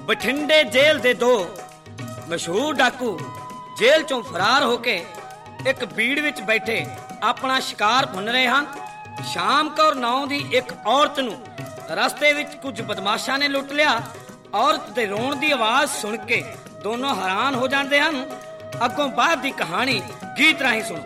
ਬਠਿੰਡੇ ਜੇਲ੍ਹ ਦੇ ਦੋ ਮਸ਼ਹੂਰ ਡਾਕੂ ਜੇਲ੍ਹ ਚੋਂ ਫਰਾਰ ਹੋ ਕੇ ਇੱਕ ਬੀੜ ਵਿੱਚ ਬੈਠੇ ਆਪਣਾ ਸ਼ਿਕਾਰ ਭੁੰਨ ਰਹੇ ਹਨ। ਸ਼ਾਮ ਕੌਰ ਨਾਂ ਦੀ ਇੱਕ ਔਰਤ ਨੂੰ ਰਸਤੇ ਵਿੱਚ ਕੁਝ ਬਦਮਾਸ਼ਾਂ ਨੇ ਲੁੱਟ ਲਿਆ। ਔਰਤ ਦੇ ਰੋਣ ਦੀ ਆਵਾਜ਼ ਸੁਣ ਕੇ ਦੋਨੋਂ ਹੈਰਾਨ ਹੋ ਜਾਂਦੇ ਹਨ। ਅੱਗੋਂ ਬਾਅਦ ਦੀ ਕਹਾਣੀ ਗੀਤ ਰਾਹੀਂ ਸੁਣੋ।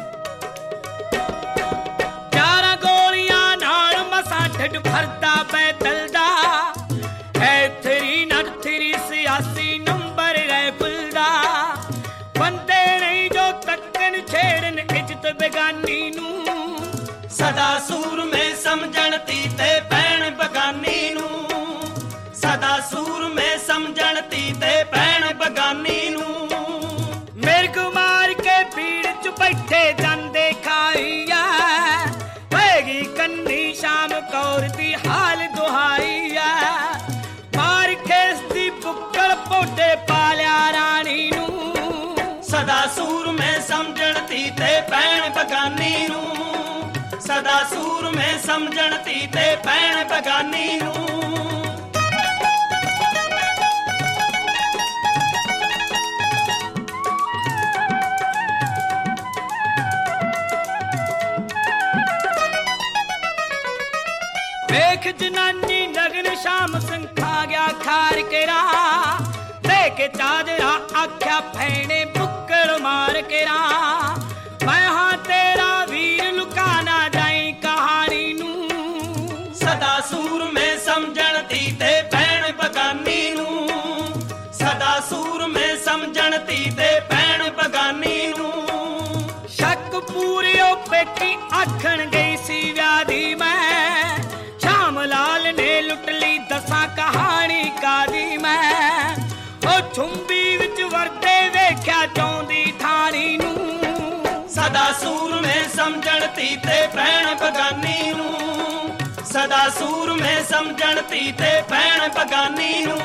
4 ਗੋਲੀਆਂ ਨਾਲ ਮਸਾਂ ਢਿੱਡ ਭਰਦਾ ਬੈਤਲ ਦਾ, ਹੈ ਥਰੀ ਨਟ ਥਰੀ ਸਿਆਸੀ ਨੰਬਰ ਰਾਈਫਲ ਦਾ। ਬੰਦੇ ਨਹੀਂ ਜੋ ਤੱਕਣ ਛੇੜਨ ਇੱਜ਼ਤ ਬੇਗਾਨੀ ਨੂੰ, ਸਦਾ ਸੂਰਮੇ ਸਮਝਣ ਤੀ ਤੇ ਭੈਣ ਬਗਾਨੀ ਨੂੰ, ਸਦਾ ਸੂਰਮੇ ਸਮਝਣ ਤੀ ਤੇ ਭੈਣ ਬਗਾਨੀ ਨੂੰ। ਮਿਰਗ ਮਾਰ ਕੇ ਭੀੜ ਚ ਬੈਠੇ ਜਾਂਦੇ ਖਾਈਆ, ਪੈਗੀ ਕੰਨੀ ਸ਼ਾਮ ਕੌਰ ਦੀ ਹਾਲ ਦੁਹਾਈਆ। ਮਾਰ ਖੇਸ ਦੀ ਬੁੱਕਲ ਪੋਡੇ ਪਾਲਿਆ ਰਾਣੀ ਨੂੰ, ਸਦਾ ਸੂਰਮੇ ਸਮਝਣ ਤੀ ਤੇ ਭੈਣ ਬਗਾਨੀ ਨੂੰ, ਸਦਾ ਸੂਰਮੇ ਸਮਝਣ ਤੀ ਤੇ ਭੈਣ ਬਗਾਨੀ ਨੂੰ। ਵੇਖ ਜਨਾਨੀ ਨਗਨ ਸ਼ਾਮ ਸਿੰਘ ਖਾ ਗਿਆ ਖਾਰ ਕੇ ਰਾਹ, ਦੇ ਕੇ ਚਾਦਰਾ ਆਖਿਆ ਭੈਣੇ ਬੁੱਕਲ ਮਾਰ ਕੇ ਰਾਹ। ਮੈਂ ਹਾਂ ਤੇਰਾ ਵੀਰ ਲੁਕਾ ਨਾ ਜਾਈ ਕਹਾਣੀ ਨੂੰ, ਸਦਾ ਸੂਰਮੇ ਸਮਝਣ ਤੀ ਤੇ ਭੈਣ ਬਗਾਨੀ ਨੂੰ, ਸਦਾ ਸੂਰਮੇ ਸਮਝਣ ਤੀ ਤੇ ਭੈਣ ਬਗਾਨੀ ਨੂੰ। ਸ਼ੱਕ ਪੂਰਿਓ ਪੇਟੀ ਆਖਣ ਗਈ ਸੀ ਵਿਆਹ ਦੀ ਮੈਂ, ਸ਼ਾਮ ਲਾਲ ਨੇ ਲੁੱਟ ਲਈ ਦਸਾਂ ਕਹਾਣੀ ਕਾਦੀ ਮੈਂ। ਉਹ ਛੁੰਬੀ ਵਿੱਚ ਵਰਦੇ ਵੇਖਿਆ ਚਾਹੁੰਦੀ ਠਾਣੀ ਨੂੰ, ਸਦਾ ਸੂਰਮੇ ਸਮਝਣ ਤੀ ਤੇ ਭੈਣ ਬਗਾਨੀ ਨੂੰ, ਸਦਾ ਸੂਰਮੇ ਸਮਝਣ ਤੀ ਤੇ ਭੈਣ ਬਗਾਨੀ ਨੂੰ।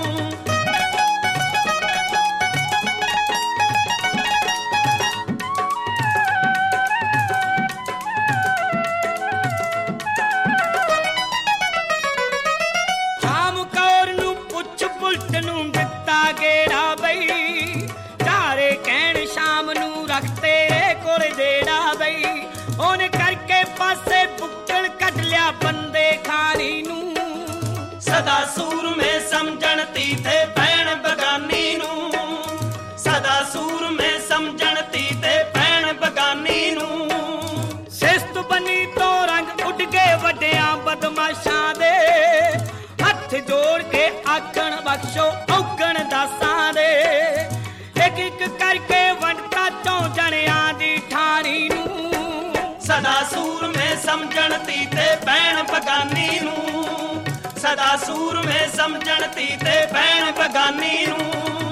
ਸ਼ਾਮ ਕੌਰ ਨੂੰ ਪੁੱਛ ਬੁਲਟ ਨੂੰ ਦਿੱਤਾ ਗੇੜਾ ਬਈ, ਚਾਰੇ ਕਹਿਣ ਸ਼ਾਮ ਨੂੰ ਰੱਖ ਤੇਰੇ ਕੋਲ ਜਿਹੜਾ ਬਈ। ਉਹਨੇ ਕਰਕੇ ਪਾਸੇ ਬੁੱਕਲ ਕੱਢ ਲਿਆ ਬੰਦੇ ਖਾਣੀ ਨੂੰ, ਸਦਾ ਸੂਰਮੇ ਸਮਝਣ ਤੀ ਤੇ ਭੈਣ ਬਗਾਨੀ ਨੂੰ, ਸਦਾ ਸੂਰਮੇ ਸਮਝਣ ਤੀ ਤੇ ਭੈਣ ਬਗਾਨੀ ਨੂੰ। ਸਿਸਤ ਬਣੀ ਤੋਂ ਰੰਗ ਉੱਡ ਗਏ ਵੱਡਿਆਂ ਬਦਮਾਸ਼ਾਂ ਦੇ, ਹੱਥ ਜੋੜ ਕੇ ਆਖਣ ਬਖਸ਼ੋ ਔਗਣ ਦਾਸਾਂ ਦੇ। ਇੱਕ ਇੱਕ ਕਰਕੇ ਵੰਡਤਾ ਚੋਂ ਜਣਿਆਂ ਦੀ ਠਾਣੀ ਨੂੰ, ਸਦਾ ਸੂਰਮੇ ਸਮਝਣ ਤੀ ਤੇ ਭੈਣ ਬਗਾਨੀ ਨੂੰ, ਸਦਾ ਸੂਰਮੇ ਸਮਝਣ ਤੀ ਤੇ ਭੈਣ ਬਗਾਨੀ ਨੂੰ।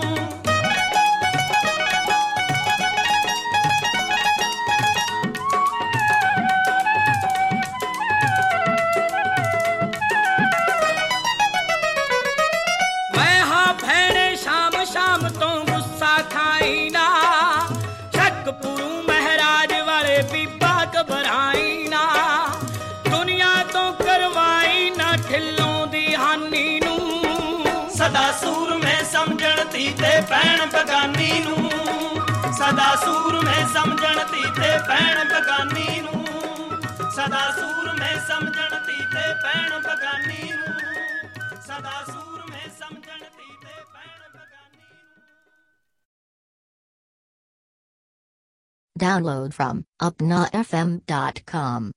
ਮੈਂ ਹਾਂ ਭੈਣੇ ਸ਼ਾਮ ਸ਼ਾਮ ਤੋਂ ਗੁੱਸਾ ਖਾਈ ਨਾ, ਸ਼ੱਕ ਪੁਰੂ ਮਹਾਰਾਜ ਵਾਲੇ ਬੀਬਾ ਘਬਰਾਈ ਨਾ। ਦੁਨੀਆ ਤੋਂ ਕਰਵਾਈ ਨਾ ਢਿੱਲੋਂ ਦੀ ਹਾਨੀ ਨੂੰ, ਸਦਾ ਸੂਰਮੇ ਸਮਝਣ ਤੀ ਤੇ ਭੈਣ ਬਗਾਨੀ ਨੂੰ, ਸਦਾ ਸੂਰਮੇ ਸਮਝਣ ਤੀ ਤੇ ਭੈਣ ਬਗਾਨੀ ਨੂੰ, ਸਦਾ ਸੂਰਮੇ ਸਮਝਣ ਤੀ ਤੇ ਭੈਣ ਬਗਾਨੀ ਨੂੰ, ਸਦਾ ਸੂਰਮੇ ਸਮਝਣ ਤੀ ਤੇ ਭੈਣ ਬਗਾਨੀ ਨੂੰ। Download from upnafm.com.